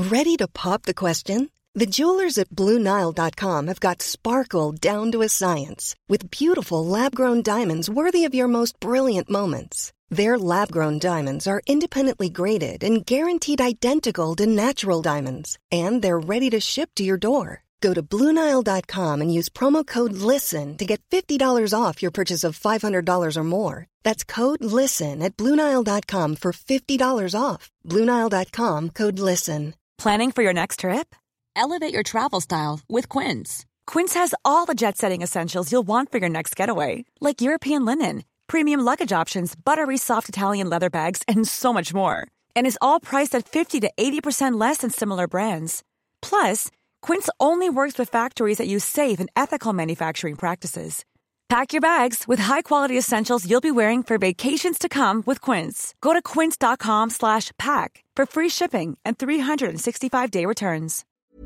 Ready to pop the question? The jewelers at BlueNile.com have got sparkle down to a science with beautiful lab-grown diamonds worthy of your most brilliant moments. Their lab-grown diamonds are independently graded and guaranteed identical to natural diamonds, and they're ready to ship to your door. Go to BlueNile.com and use promo code LISTEN to get $50 off your purchase of $500 or more. That's code LISTEN at BlueNile.com for $50 off. BlueNile.com, code LISTEN. Planning for your next trip? Elevate your travel style with Quince. Quince has all the jet-setting essentials you'll want for your next getaway, like European linen, premium luggage options, buttery soft Italian leather bags, and so much more. And is all priced at 50 to 80% less than similar brands. Plus, Quince only works with factories that use safe and ethical manufacturing practices. Pack your bags with high-quality essentials you'll be wearing for vacations to come with Quince. Go to quince.com/pack for free shipping and 365-day returns.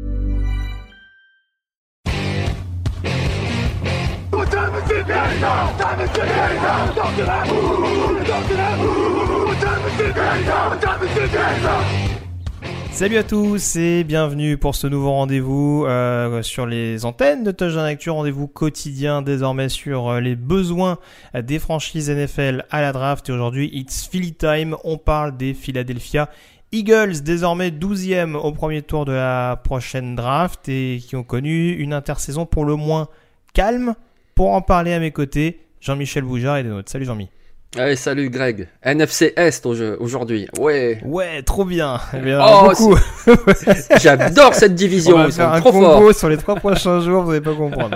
Salut à tous et bienvenue pour ce nouveau rendez-vous sur les antennes de Touchdown Actu, rendez-vous quotidien désormais sur les besoins des franchises NFL à la draft. Et aujourd'hui, it's Philly time, on parle des Philadelphia Eagles, désormais 12e au premier tour de la prochaine draft et qui ont connu une intersaison pour le moins calme. Pour en parler à mes côtés, Jean-Michel Boujard et des nôtres. Salut Jean-Mi. Allez, salut Greg. NFC Est aujourd'hui. Ouais, trop bien. Beaucoup. J'adore cette division. On va faire un combo sur les 3 prochains jours, vous n'allez pas comprendre.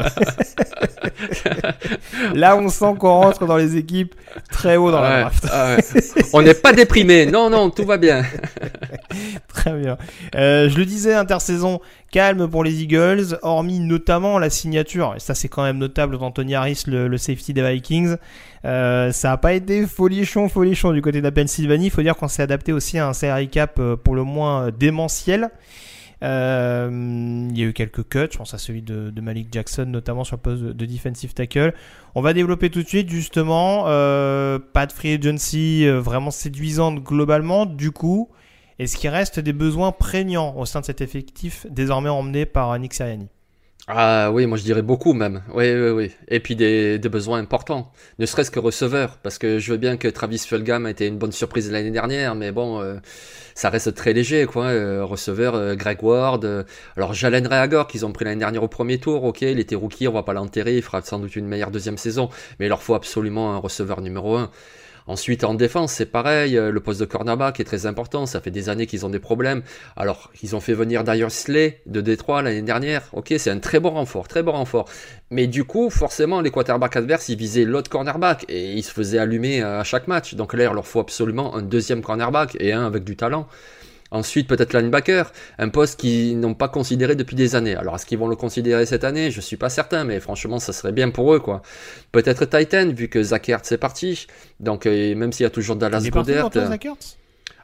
Là, on sent qu'on rentre dans les équipes très haut dans la draft. On n'est pas déprimé. Non, tout va bien. Très bien. Je le disais, intersaison calme pour les Eagles, hormis notamment la signature, et ça c'est quand même notable, d'Anthony Harris, le safety des Vikings. Ça n'a pas été folichon du côté de la Pennsylvanie. Il faut dire qu'on s'est adapté aussi à un salary cap pour le moins démentiel. Il y a eu quelques cuts, je pense à celui de Malik Jackson notamment sur le poste de defensive tackle. On va développer tout de suite justement, pas de free agency vraiment séduisante globalement. Du coup, est-ce qu'il reste des besoins prégnants au sein de cet effectif désormais emmené par Nick Sirianni? Ah oui, moi je dirais beaucoup même. Oui. Et puis des besoins importants. Ne serait-ce que receveur. Parce que je veux bien que Travis Fulgham a été une bonne surprise l'année dernière. Mais bon, ça reste très léger, quoi. Receveur, Greg Ward. Alors Jalen Reagor, qu'ils ont pris l'année dernière au premier tour. Ok, il était rookie, on va pas l'enterrer. Il fera sans doute une meilleure deuxième saison. Mais il leur faut absolument un receveur numéro 1. Ensuite, en défense, c'est pareil, le poste de cornerback est très important, ça fait des années qu'ils ont des problèmes. Alors, ils ont fait venir Darius Slay de Détroit l'année dernière, ok, c'est un très bon renfort. Mais du coup, forcément, les quarterbacks adverses, ils visaient l'autre cornerback et ils se faisaient allumer à chaque match. Donc là, il leur faut absolument un deuxième cornerback et un avec du talent. Ensuite, peut-être linebacker, un poste qu'ils n'ont pas considéré depuis des années. Alors, est-ce qu'ils vont le considérer cette année? Je suis pas certain, mais franchement, ça serait bien pour eux, quoi. Peut-être Titan, vu que Zach Ertz est parti. Donc, même s'il y a toujours Dallas Goedert. Zach Ertz?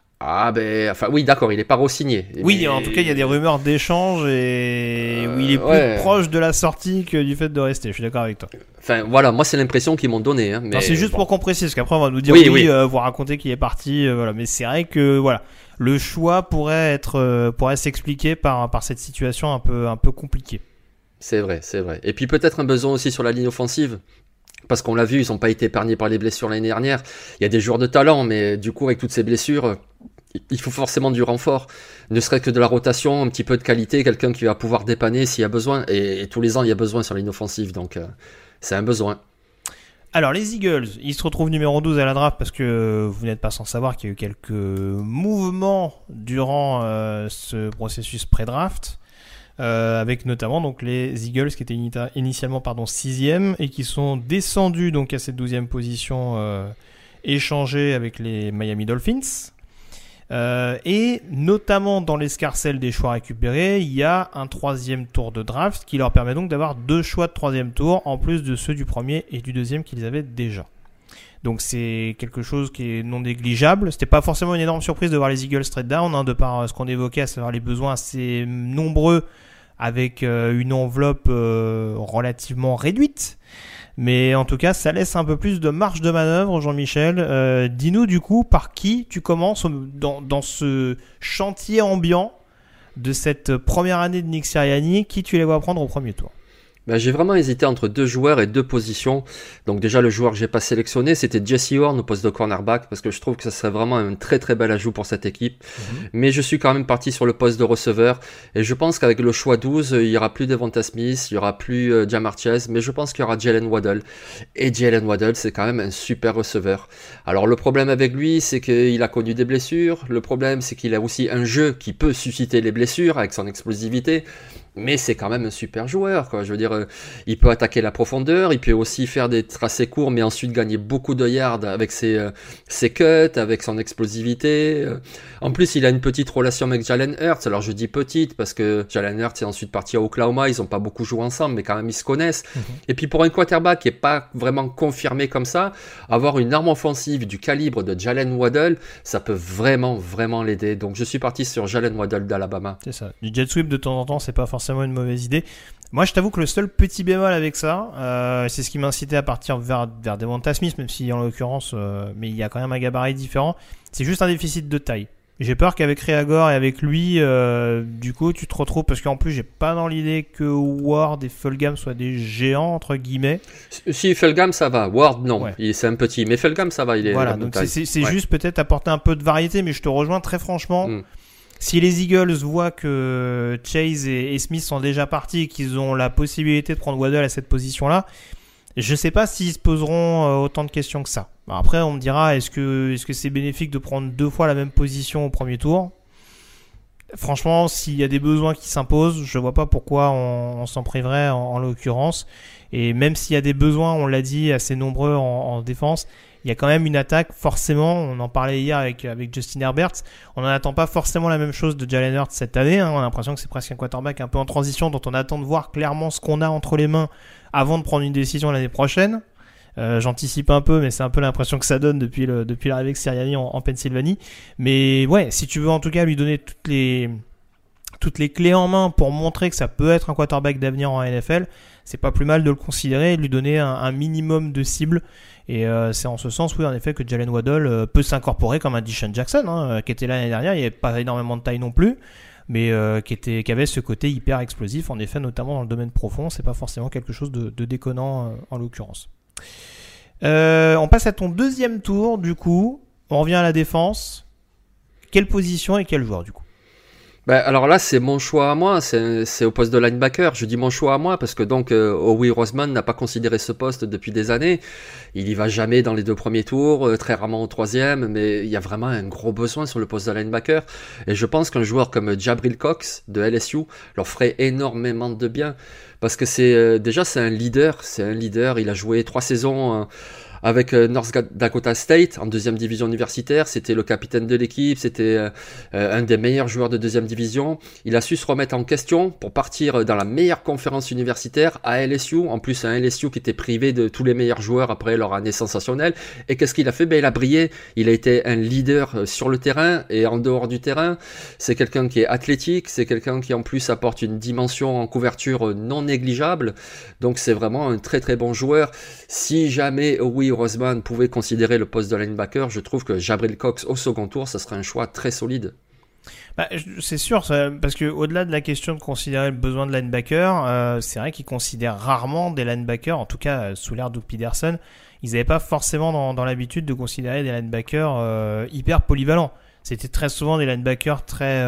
Oui, d'accord, il est pas re-signé. Oui, mais... en tout cas, il y a des rumeurs d'échange et où il est plus proche de la sortie que du fait de rester. Je suis d'accord avec toi. Enfin, voilà, moi, c'est l'impression qu'ils m'ont donné. Mais non, c'est juste pour qu'on précise, parce qu'après, on va nous dire vous raconter qu'il est parti. Voilà. Mais c'est vrai que, voilà, le choix pourrait s'expliquer par cette situation un peu compliquée. C'est vrai. Et puis peut-être un besoin aussi sur la ligne offensive. Parce qu'on l'a vu, ils n'ont pas été épargnés par les blessures l'année dernière. Il y a des joueurs de talent, mais du coup, avec toutes ces blessures, il faut forcément du renfort. Ne serait que de la rotation, un petit peu de qualité, quelqu'un qui va pouvoir dépanner s'il y a besoin. Et tous les ans, il y a besoin sur la ligne offensive. Donc, c'est un besoin. Alors, les Eagles, ils se retrouvent numéro 12 à la draft parce que vous n'êtes pas sans savoir qu'il y a eu quelques mouvements durant ce processus pré-draft. Avec notamment donc les Eagles qui étaient initialement 6e et qui sont descendus donc à cette 12e position échangés avec les Miami Dolphins. Et notamment dans l'escarcelle des choix récupérés, il y a un 3e tour de draft qui leur permet donc d'avoir 2 choix de 3e tour en plus de ceux du premier et du deuxième qu'ils avaient déjà. Donc c'est quelque chose qui est non négligeable. C'était pas forcément une énorme surprise de voir les Eagles straight down, de par ce qu'on évoquait, à savoir les besoins assez nombreux avec une enveloppe relativement réduite. Mais en tout cas, ça laisse un peu plus de marge de manœuvre, Jean-Michel. Dis-nous du coup par qui tu commences dans ce chantier ambiant de cette première année de Nick Sirianni, qui tu les vois prendre au premier tour? Ben, j'ai vraiment hésité entre 2 joueurs et 2 positions. Donc déjà, le joueur que j'ai pas sélectionné, c'était Jesse Horn au poste de cornerback, parce que je trouve que ça serait vraiment un très très bel ajout pour cette équipe. Mais je suis quand même parti sur le poste de receveur, et je pense qu'avec le choix 12, il y aura plus Devonta Smith, il y aura plus Ja'Marr Chase, mais je pense qu'il y aura Jalen Waddle. Et Jalen Waddle, c'est quand même un super receveur. Alors le problème avec lui, c'est qu'il a connu des blessures. Le problème, c'est qu'il a aussi un jeu qui peut susciter les blessures avec son explosivité. Mais c'est quand même un super joueur, quoi. Je veux dire, il peut attaquer la profondeur, il peut aussi faire des tracés courts, mais ensuite gagner beaucoup de yards avec ses cuts, avec son explosivité. En plus, il a une petite relation avec Jalen Hurts. Alors, je dis petite parce que Jalen Hurts est ensuite parti à Oklahoma. Ils n'ont pas beaucoup joué ensemble, mais quand même, ils se connaissent. Et puis, pour un quarterback qui n'est pas vraiment confirmé comme ça, avoir une arme offensive du calibre de Jalen Waddle, ça peut vraiment, vraiment l'aider. Donc, je suis parti sur Jalen Waddle d'Alabama. C'est ça. Du jet sweep de temps en temps, c'est pas forcément une mauvaise idée. Moi, je t'avoue que le seul petit bémol avec ça, c'est ce qui m'a incité à partir vers Devonta Smith, même si en l'occurrence, mais il y a quand même un gabarit différent. C'est juste un déficit de taille. J'ai peur qu'avec Reagor et avec lui, du coup, tu te retrouves, parce qu'en plus, j'ai pas dans l'idée que Ward et Fulgham soient des géants, entre guillemets. Si, Fulgham, ça va. Ward, non. Ouais. C'est un petit. Mais Fulgham, ça va. Il est voilà, donc c'est juste peut-être apporter un peu de variété, mais je te rejoins très franchement. Si les Eagles voient que Chase et Smith sont déjà partis et qu'ils ont la possibilité de prendre Waddle à cette position-là, je sais pas s'ils se poseront autant de questions que ça. Après, on me dira, est-ce que c'est bénéfique de prendre 2 fois la même position au premier tour ? Franchement, s'il y a des besoins qui s'imposent, je vois pas pourquoi on s'en priverait en l'occurrence. Et même s'il y a des besoins, on l'a dit, assez nombreux en défense, il y a quand même une attaque, forcément, on en parlait hier avec Justin Herbert, on n'en attend pas forcément la même chose de Jalen Hurts cette année, hein. On a l'impression que c'est presque un quarterback un peu en transition, dont on attend de voir clairement ce qu'on a entre les mains avant de prendre une décision l'année prochaine. J'anticipe un peu, mais c'est un peu l'impression que ça donne depuis l'arrivée de Sirianni en Pennsylvanie. Mais ouais, si tu veux en tout cas lui donner toutes les clés en main pour montrer que ça peut être un quarterback d'avenir en NFL, c'est pas plus mal de le considérer et de lui donner un minimum de cible. Et c'est en ce sens, oui, en effet, que Jalen Waddle peut s'incorporer comme un Deshaun Jackson, qui était là l'année dernière. Il n'y avait pas énormément de taille non plus, mais qui avait ce côté hyper explosif, en effet, notamment dans le domaine profond. C'est pas forcément quelque chose de déconnant en l'occurrence. On passe à ton deuxième tour, du coup. On revient à la défense. Quelle position et quel joueur, du coup? Alors là, c'est mon choix à moi, c'est au poste de linebacker. Je dis mon choix à moi parce que donc Howie Roseman n'a pas considéré ce poste depuis des années. Il y va jamais dans les 2 premiers tours, très rarement au 3e, mais il y a vraiment un gros besoin sur le poste de linebacker. Et je pense qu'un joueur comme Jabril Cox de LSU leur ferait énormément de bien parce que c'est un leader. Il a joué 3 saisons avec North Dakota State en 2e division universitaire. C'était le capitaine de l'équipe, c'était un des meilleurs joueurs de 2e division. Il a su se remettre en question pour partir dans la meilleure conférence universitaire à LSU, en plus un LSU qui était privé de tous les meilleurs joueurs après leur année sensationnelle. Et qu'est-ce qu'il a fait? Il a brillé, il a été un leader sur le terrain et en dehors du terrain. C'est quelqu'un qui est athlétique, c'est quelqu'un qui en plus apporte une dimension en couverture non négligeable. Donc c'est vraiment un très très bon joueur. Si jamais Roseman pouvait considérer le poste de linebacker, je trouve que Jabril Cox au second tour, ça serait un choix très solide. C'est sûr, parce que au-delà de la question de considérer le besoin de linebacker, c'est vrai qu'ils considèrent rarement des linebackers, en tout cas sous l'ère Doug Peterson, ils n'avaient pas forcément dans l'habitude de considérer des linebackers hyper polyvalents. C'était très souvent des linebackers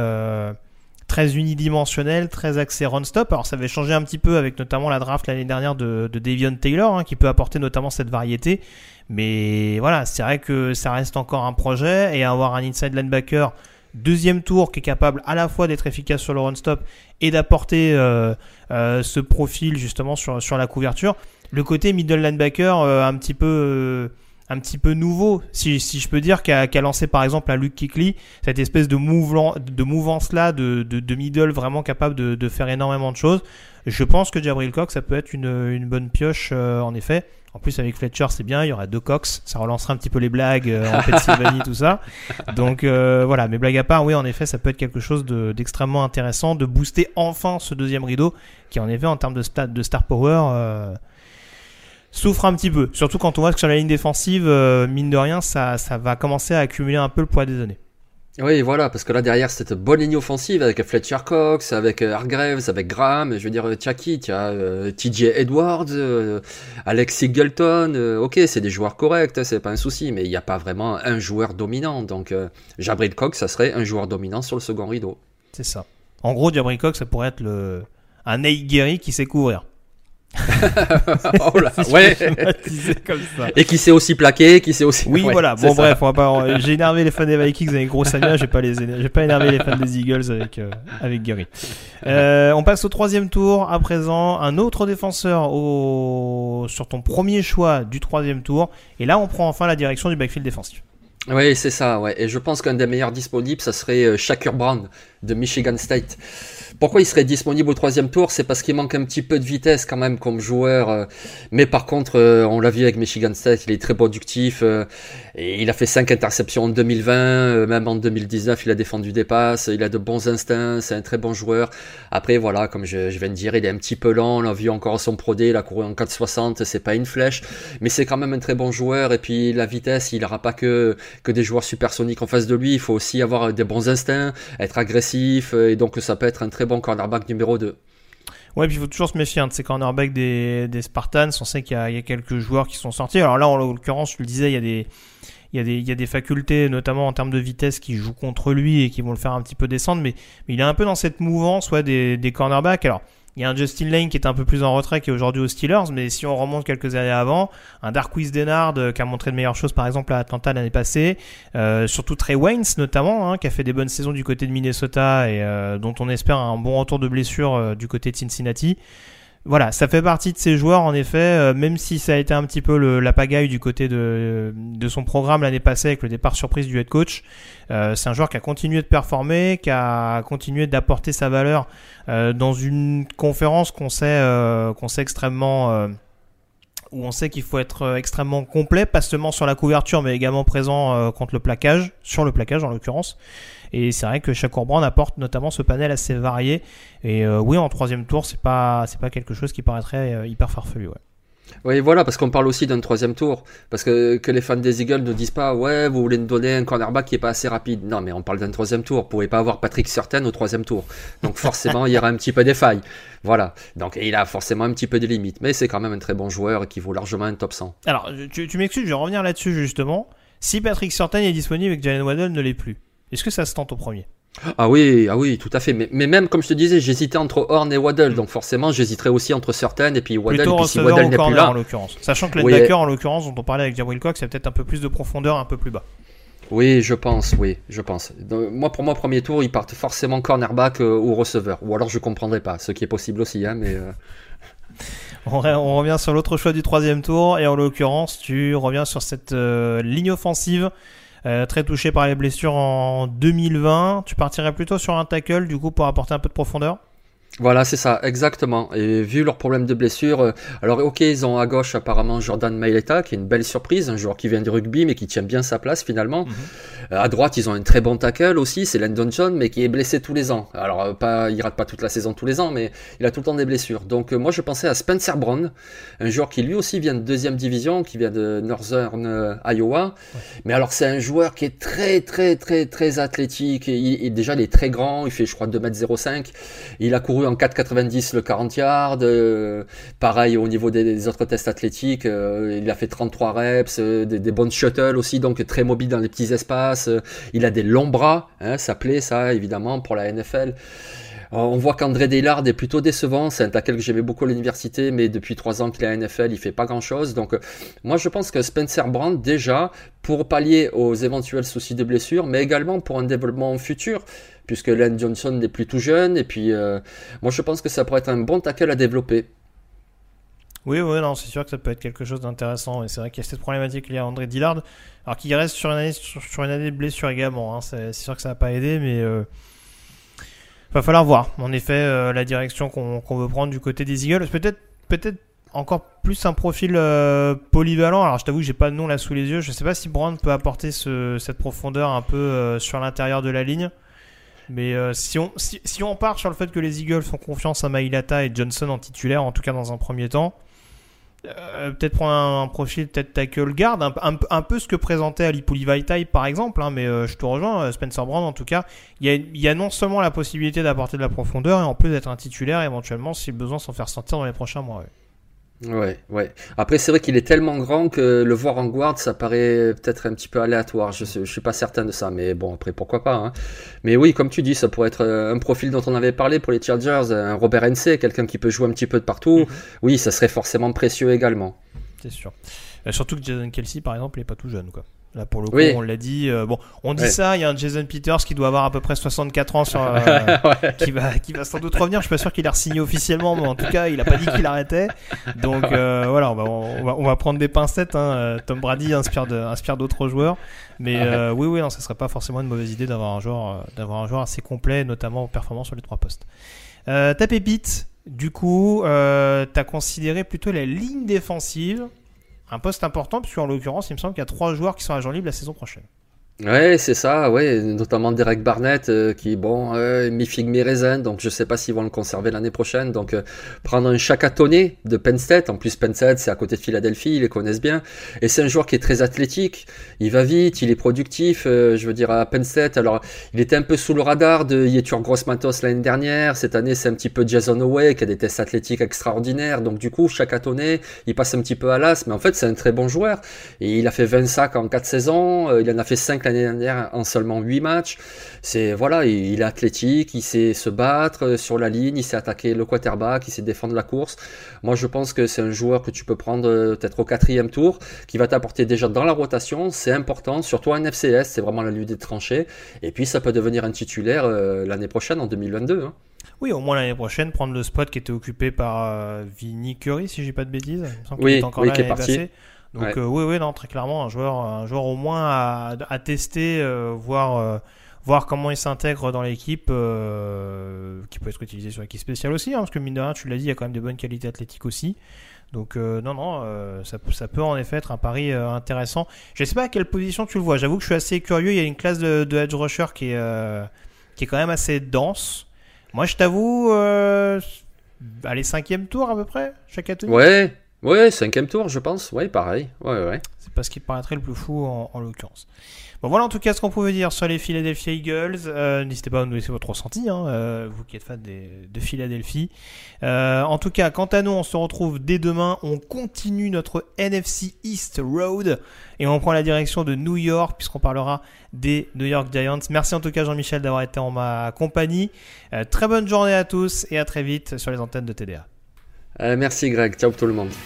très unidimensionnel, très axé run-stop. Alors ça avait changé un petit peu avec notamment la draft l'année dernière de Davion Taylor, qui peut apporter notamment cette variété. Mais voilà, c'est vrai que ça reste encore un projet, et avoir un inside linebacker 2e tour qui est capable à la fois d'être efficace sur le run-stop et d'apporter ce profil justement sur la couverture. Le côté middle linebacker un petit peu nouveau, si je peux dire, qu'a lancé par exemple un Luke Kuechly, cette espèce de mouvance là de middle vraiment capable de faire énormément de choses. Je pense que Jabril Cox, ça peut être une bonne pioche en effet. En plus avec Fletcher c'est bien, il y aura 2 Cox, ça relancera un petit peu les blagues en Pennsylvanie tout ça. Donc voilà, mais blague à part, oui en effet ça peut être quelque chose d'extrêmement intéressant, de booster enfin ce 2e rideau qui en effet en termes de star power souffre un petit peu, surtout quand on voit que sur la ligne défensive, mine de rien, ça va commencer à accumuler un peu le poids des années. Oui, voilà, parce que là derrière cette bonne ligne offensive avec Fletcher Cox, avec Hargreaves, avec Graham, je veux dire, Chucky, tu as TJ Edwards, Alex Singleton, ok, c'est des joueurs corrects, c'est pas un souci, mais il n'y a pas vraiment un joueur dominant. Donc Jabril Cox, ça serait un joueur dominant sur le second rideau. C'est ça. En gros, Jabril Cox, ça pourrait être un Nate Geary qui sait couvrir. Oh là, ouais. Comme ça. Et qui sait aussi plaquer, qui sait aussi. Oui, ouais, voilà. Bon, bref, on va pas. J'ai énervé les fans des Vikings avec Gros Samia. J'ai pas énervé les fans des Eagles avec Geary. On passe au 3e tour. À présent, un autre défenseur sur ton premier choix du 3e tour. Et là, on prend enfin la direction du backfield défensif. Oui, c'est ça, ouais. Et je pense qu'un des meilleurs disponibles, ça serait Shakur Brown de Michigan State. Pourquoi il serait disponible au 3e tour? C'est parce qu'il manque un petit peu de vitesse quand même comme joueur. Mais par contre, on l'a vu avec Michigan State, il est très productif. Et il a fait 5 interceptions en 2020, même en 2019, il a défendu des passes. Il a de bons instincts, c'est un très bon joueur. Après, voilà, comme je viens de dire, il est un petit peu lent. On l'a vu encore à son Pro Day, il a couru en 4,60, c'est pas une flèche. Mais c'est quand même un très bon joueur. Et puis la vitesse, il n'aura pas que des joueurs supersoniques en face de lui. Il faut aussi avoir des bons instincts, être agressif. Et donc ça peut être un très bon cornerback numéro 2. Ouais, puis il faut toujours se méfier de ces cornerbacks des Spartans. On sait qu'il y a quelques joueurs qui sont sortis. Alors là, en l'occurrence, je le disais, il y a des facultés, notamment en termes de vitesse, qui jouent contre lui et qui vont le faire un petit peu descendre. Mais il est un peu dans cette mouvance des cornerbacks. Alors, il y a un Justin Lane qui est un peu plus en retrait, qui est aujourd'hui aux Steelers, mais si on remonte quelques années avant, un Darqueze Dennard qui a montré de meilleures choses par exemple à Atlanta l'année passée, surtout Trey Waynes notamment, qui a fait des bonnes saisons du côté de Minnesota et dont on espère un bon retour de blessure du côté de Cincinnati. Voilà, ça fait partie de ces joueurs en effet, même si ça a été un petit peu la pagaille du côté de son programme l'année passée avec le départ surprise du head coach. C'est un joueur qui a continué de performer, qui a continué d'apporter sa valeur dans une conférence qu'on sait extrêmement où on sait qu'il faut être extrêmement complet, pas seulement sur la couverture mais également présent contre le plaquage, sur le plaquage en l'occurrence. Et c'est vrai que Shakur Brown apporte notamment ce panel assez varié. Et oui, en 3e tour, c'est pas quelque chose qui paraîtrait hyper farfelu. Ouais. Oui, voilà, parce qu'on parle aussi d'un 3e tour. Parce que les fans des Eagles ne disent pas, ouais, vous voulez nous donner un cornerback qui est pas assez rapide. Non, mais on parle d'un 3e tour. Vous pouvez pas avoir Patrick Surtain au 3e tour. Donc forcément, il y aura un petit peu des failles. Voilà. Donc il a forcément un petit peu des limites. Mais c'est quand même un très bon joueur qui vaut largement un top 100. Alors, tu m'excuses, je vais revenir là-dessus justement. Si Patrick Surtain est disponible et que Jalen Waddle ne l'est plus, est-ce que ça se tente au premier? Ah oui, tout à fait. Mais même, comme je te disais, j'hésitais entre Horn et Waddle. Donc forcément, j'hésiterais aussi entre Surtain et puis Waddle. Plutôt puis si Waddle n'est plus là, en l'occurrence. Sachant que linebacker, en l'occurrence, dont on parlait avec Jabril Cox, il y a peut-être un peu plus de profondeur, un peu plus bas. Oui, je pense. Donc, pour moi, premier tour, ils partent forcément cornerback ou receveur. Ou alors je comprendrais pas, ce qui est possible aussi. Mais On revient sur l'autre choix du 3e tour. Et en l'occurrence, tu reviens sur cette ligne offensive. Très touché par les blessures en 2020. Tu partirais plutôt sur un tackle du coup pour apporter un peu de profondeur? Voilà, c'est ça, exactement. Et vu leur problème de blessure, alors ok, ils ont à gauche apparemment Jordan Mailata, qui est une belle surprise, un joueur qui vient du rugby, mais qui tient bien sa place finalement. À droite, ils ont un très bon tackle aussi, c'est Landon John, mais qui est blessé tous les ans. Alors, il rate pas toute la saison tous les ans, mais il a tout le temps des blessures. Donc, moi, je pensais à Spencer Brown, un joueur qui lui aussi vient de 2e division, qui vient de Northern Iowa. Ouais. Mais alors, c'est un joueur qui est très, très, très, très athlétique. Et déjà, il est très grand, il fait, je crois, 2m05. Il a couru en 4,90 le 40 yards. Pareil, au niveau des autres tests athlétiques, il a fait 33 reps, des bonnes shuttles aussi, donc très mobile dans les petits espaces. Il a des longs bras, ça plaît ça évidemment pour la NFL. On voit qu'André Dillard est plutôt décevant, c'est un tackle que j'aimais beaucoup à l'université, mais depuis 3 ans qu'il est à la NFL, il fait pas grand chose. Donc moi je pense que Spencer Brown, déjà pour pallier aux éventuels soucis de blessure, mais également pour un développement futur, puisque Len Johnson n'est plus tout jeune, et puis moi je pense que ça pourrait être un bon tackle à développer. Oui, non, c'est sûr que ça peut être quelque chose d'intéressant. Et c'est vrai qu'il y a cette problématique liée à André Dillard, alors qu'il reste sur une année de blessure également. C'est sûr que ça va pas aider, mais va falloir voir. En effet, la direction qu'on veut prendre du côté des Eagles, peut-être encore plus un profil polyvalent. Alors je t'avoue que j'ai pas de nom là sous les yeux. Je sais pas si Brown peut apporter cette profondeur un peu sur l'intérieur de la ligne. Mais si on part sur le fait que les Eagles font confiance à Mailata et Johnson en titulaire, en tout cas dans un premier temps, Peut-être prendre un profil peut-être tackle guard, un peu ce que présentait Ali Pulivaitai par exemple, hein, mais je te rejoins, Spencer Brown en tout cas, il y a non seulement la possibilité d'apporter de la profondeur et en plus d'être un titulaire éventuellement si besoin s'en faire sentir dans les prochains mois. Ouais. Après, c'est vrai qu'il est tellement grand que le voir en guard, ça paraît peut-être un petit peu aléatoire. Je suis pas certain de ça, mais bon, après, pourquoi pas, hein. Mais oui, comme tu dis, ça pourrait être un profil dont on avait parlé pour les Chargers, un Robert Hensey, quelqu'un qui peut jouer un petit peu de partout. Oui, ça serait forcément précieux également. C'est sûr. Surtout que Jason Kelce, par exemple, il est pas tout jeune, quoi. Là, pour le coup, on l'a dit. On dit ça. Il y a un Jason Peters qui doit avoir à peu près 64 ans, qui va sans doute revenir. Je suis pas sûr qu'il ait re-signé officiellement, mais en tout cas, il a pas dit qu'il arrêtait. Donc voilà, on va prendre des pincettes. Hein. Tom Brady inspire d'autres joueurs, mais oui, non, ça serait pas forcément une mauvaise idée d'avoir un joueur assez complet, notamment performant sur les 3 postes. Ta pépite, du coup, t'as considéré plutôt la ligne défensive. Un poste important, puisque en l'occurrence, il me semble qu'il y a 3 joueurs qui sont agents libres la saison prochaine. Ouais, c'est ça, ouais, notamment Derek Barnett qui, mi-figue mi-raisin, donc je sais pas s'ils vont le conserver l'année prochaine. Donc prendre un Shaka Toney de Penn State, en plus Penn State c'est à côté de Philadelphie, ils les connaissent bien, et c'est un joueur qui est très athlétique, il va vite, il est productif, je veux dire à Penn State, alors il était un peu sous le radar de Yetur Gross-Matos l'année dernière, cette année c'est un petit peu Jason Oweh qui a des tests athlétiques extraordinaires, donc du coup Shaka Toney, il passe un petit peu à l'as, mais en fait c'est un très bon joueur, et il a fait 20 sacs en 4 saisons, il en a fait 5 l'année dernière en seulement 8 matchs. Il est athlétique, il sait se battre sur la ligne, il sait attaquer le quarterback, il sait défendre la course. Moi, je pense que c'est un joueur que tu peux prendre peut-être au 4e tour, qui va t'apporter déjà dans la rotation. C'est important, surtout en FCS, c'est vraiment la lutte des tranchées. Et puis, ça peut devenir un titulaire l'année prochaine, en 2022. Hein. Oui, au moins l'année prochaine, prendre le spot qui était occupé par Vinny Curry, si j'ai pas de bêtises. Il me semble qu'il est encore là, qui est parti. Donc oui, non, très clairement, un joueur au moins à tester, voir comment il s'intègre dans l'équipe, qui peut être utilisé sur l'équipe spéciale aussi, hein, parce que mine de rien, tu l'as dit, il y a quand même de bonnes qualités athlétiques aussi. Donc ça peut en effet être un pari intéressant. Je sais pas à quelle position tu le vois. J'avoue que je suis assez curieux. Il y a une classe de edge rusher qui est quand même assez dense. Moi, je t'avoue, allez, 5e tour à peu près, chaque année. Ouais, 5e tour, je pense. Ouais, pareil. Ouais. C'est pas ce qui paraîtrait le plus fou en l'occurrence. Bon, voilà en tout cas ce qu'on pouvait dire sur les Philadelphia Eagles. N'hésitez pas à nous laisser votre ressenti, hein, vous qui êtes fans de Philadelphie. En tout cas, quant à nous, on se retrouve dès demain. On continue notre NFC East Road et on prend la direction de New York puisqu'on parlera des New York Giants. Merci en tout cas Jean-Michel d'avoir été en ma compagnie. Très bonne journée à tous et à très vite sur les antennes de TDA. Merci Greg, ciao tout le monde.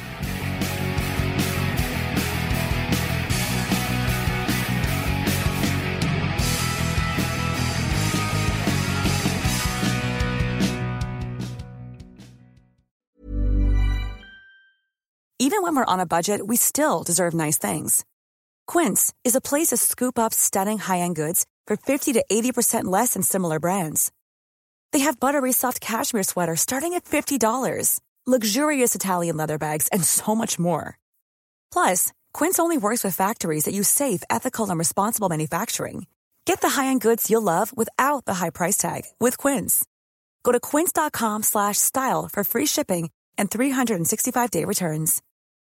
Even when we're on a budget, we still deserve nice things. Quince is a place to scoop up stunning high-end goods for 50 to 80% less than similar brands. They have buttery soft cashmere sweaters starting at $50, luxurious Italian leather bags, and so much more. Plus, Quince only works with factories that use safe, ethical, and responsible manufacturing. Get the high-end goods you'll love without the high price tag with Quince. Go to quince.com/style for free shipping and 365-day returns.